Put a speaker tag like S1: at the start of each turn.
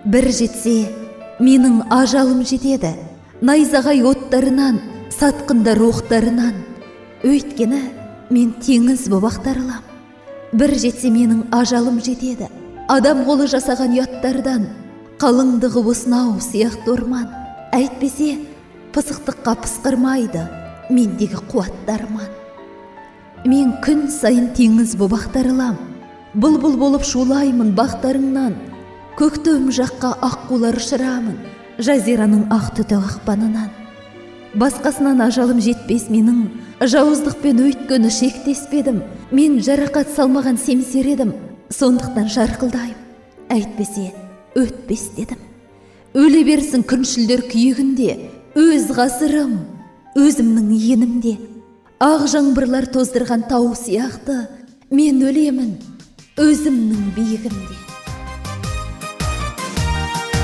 S1: бір жетсе, менің ажалым жетеді, найзағай оттарынан, сатқындар оқтарынан. Өйткені мен теңіз боп ақтарылам. Бір жетсе менің ажалым жетеді, адам қолы жасаған ұяттардан, қалыңдығы осынау сияқты орман. Әйтпесе, пысықтыққа пысқырмайды мендегі қуаттарман. Мен күн сайын теңіз боп ақтарылам, бұлбұл болып шулаймын бақтарыңнан. Көктем жаққа аққулар ұшырамын, жазираның ақ түті ақпанынан. Басқасынан ажалым жетпес менің, жауыздықпен өйткені шектеспедім. Мен жарақат салмаған семсер едім, сондықтан жарқылдайым. Әйтпесе, өтпес дедім. Өле берсін күншілдер күйігінде, өз ғасырым, өзімнің енімде. Ақ жаңбырлар тоздырған тау сияқты, мен өлемін өзімнің биігімде.